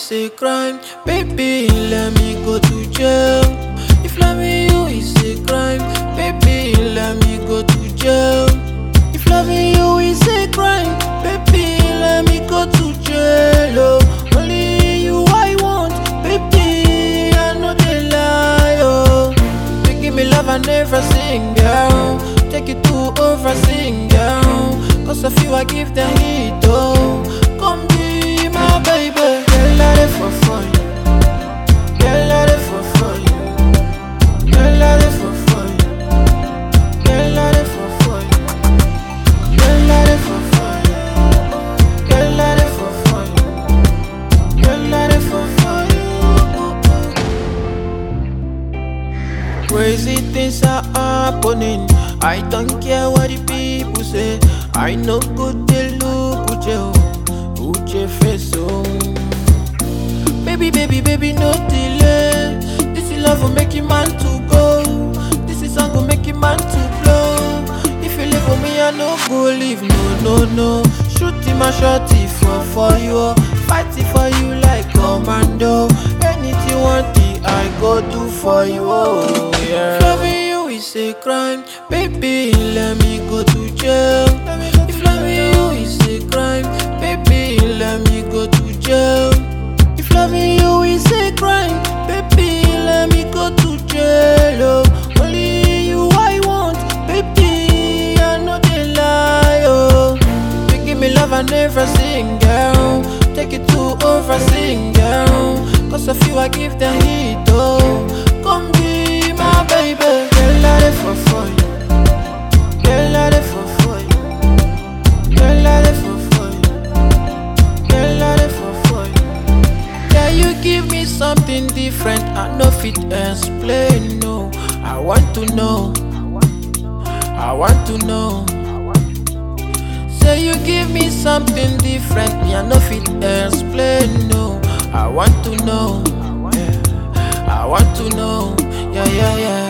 is a crime, baby, let me go to jail. If loving you is a crime, baby, let me go to jail. If loving you is a crime, baby, let me go to jail. Oh, only you I want, baby, I know they lie. Oh, you give me love I never sing, girl. Take it to oversing, girl. Cause of you I give the heat, oh. Come be my baby. Girl, I live for fun. Girl, I live for fun. Girl, I live for fun. Girl, I live for fun. Girl, I live for fun. Girl, I live for fun. Girl, I live for fun. Crazy things are happening. I don't care what the people say. I know good they look Uche face oh. Baby, baby, baby, no delay. This is love will make you man to go. This is song will make you man to blow. If you live for me, I no go leave. No, no, no. Shooting my shotty for you. Fighting for you like commando. Anything you want, I go do for you. Oh, yeah. Loving you is a crime, baby, let me go to jail. If loving you is a crime, baby, let me go to jail. If loving you is a crime, baby, let me go to jail. Oh, only you I want, baby, I know they lie. Oh, you give me love I never sing, girl. Take it to oversing, girl. Cause of you I give the heat, oh. Come be my baby. Girl, I live for fun. Girl, I live for fun. Girl, I live for fun. Girl, I live for fun. Yeah, you give me something different. I know fit explain, no. I want to know. I want to know. Say you give me something different. Me, I know fit explain, no. I want to know. Yeah. I want to know. Yeah, yeah, yeah.